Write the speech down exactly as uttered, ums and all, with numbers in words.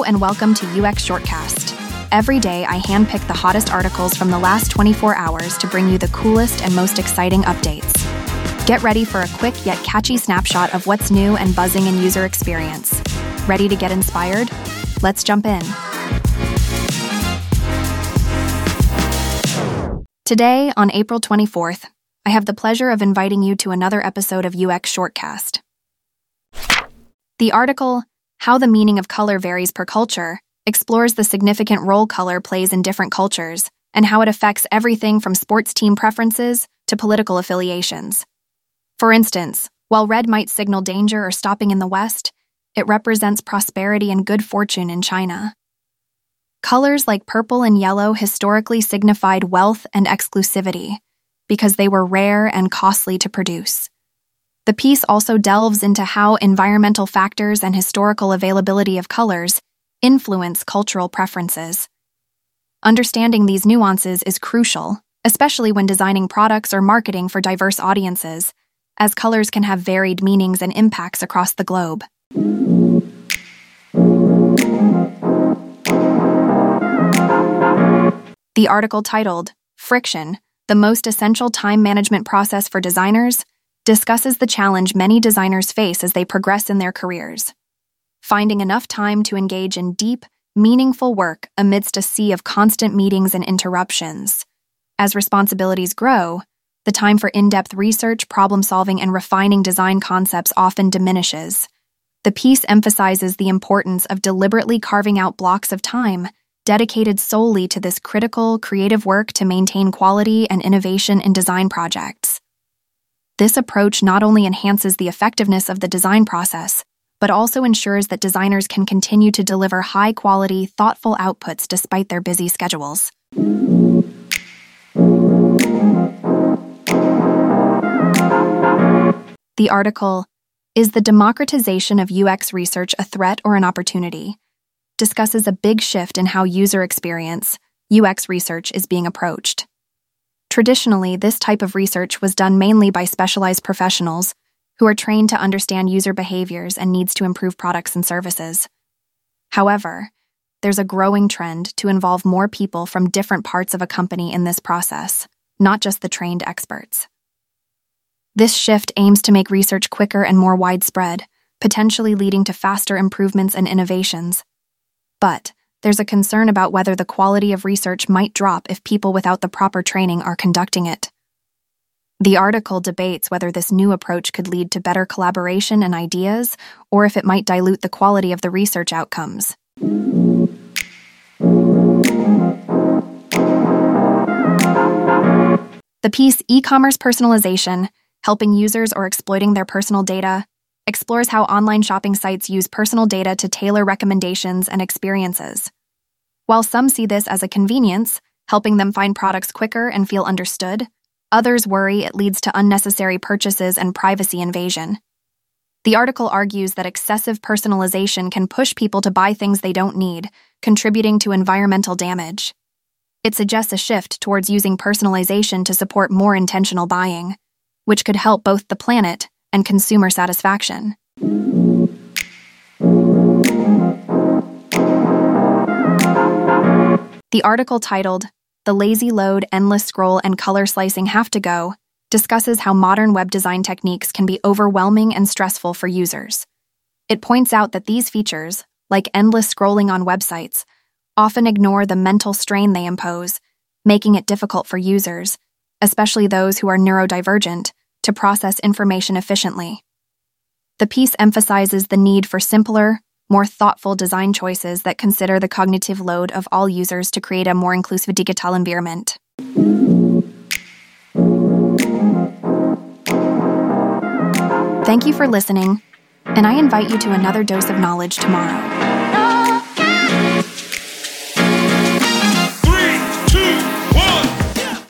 and welcome to U X Shortcast. Every day, I handpick the hottest articles from the last twenty-four hours to bring you the coolest and most exciting updates. Get ready for a quick yet catchy snapshot of what's new and buzzing in user experience. Ready to get inspired? Let's jump in. Today, on April twenty-fourth, I have the pleasure of inviting you to another episode of U X Shortcast. The article, How the Meaning of Color Varies Per Culture, explores the significant role color plays in different cultures and how it affects everything from sports team preferences to political affiliations. For instance, while red might signal danger or stopping in the West, it represents prosperity and good fortune in China. Colors like purple and yellow historically signified wealth and exclusivity because they were rare and costly to produce. The piece also delves into how environmental factors and historical availability of colors influence cultural preferences. Understanding these nuances is crucial, especially when designing products or marketing for diverse audiences, as colors can have varied meanings and impacts across the globe. The article titled, Friction, the Most Essential Time Management Process for Designers, discusses the challenge many designers face as they progress in their careers. Finding enough time to engage in deep, meaningful work amidst a sea of constant meetings and interruptions. As responsibilities grow, the time for in-depth research, problem-solving, and refining design concepts often diminishes. The piece emphasizes the importance of deliberately carving out blocks of time dedicated solely to this critical, creative work to maintain quality and innovation in design projects. This approach not only enhances the effectiveness of the design process, but also ensures that designers can continue to deliver high-quality, thoughtful outputs despite their busy schedules. The article, Is the Democratization of U X Research a Threat or an Opportunity?, discusses a big shift in how user experience, U X research, is being approached. Traditionally, this type of research was done mainly by specialized professionals who are trained to understand user behaviors and needs to improve products and services. However, there's a growing trend to involve more people from different parts of a company in this process, not just the trained experts. This shift aims to make research quicker and more widespread, potentially leading to faster improvements and innovations. But there's a concern about whether the quality of research might drop if people without the proper training are conducting it. The article debates whether this new approach could lead to better collaboration and ideas, or if it might dilute the quality of the research outcomes. The piece E-commerce Personalization, Helping Users or Exploiting Their Personal Data, explores how online shopping sites use personal data to tailor recommendations and experiences. While some see this as a convenience, helping them find products quicker and feel understood, others worry it leads to unnecessary purchases and privacy invasion. The article argues that excessive personalization can push people to buy things they don't need, contributing to environmental damage. It suggests a shift towards using personalization to support more intentional buying, which could help both the planet and consumer satisfaction. The article titled, The Lazy Load, Endless Scroll, and Color Slicing Have to Go, discusses how modern web design techniques can be overwhelming and stressful for users. It points out that these features, like endless scrolling on websites, often ignore the mental strain they impose, making it difficult for users, especially those who are neurodivergent, to process information efficiently. The piece emphasizes the need for simpler, more thoughtful design choices that consider the cognitive load of all users to create a more inclusive digital environment. Thank you for listening, and I invite you to another dose of knowledge tomorrow.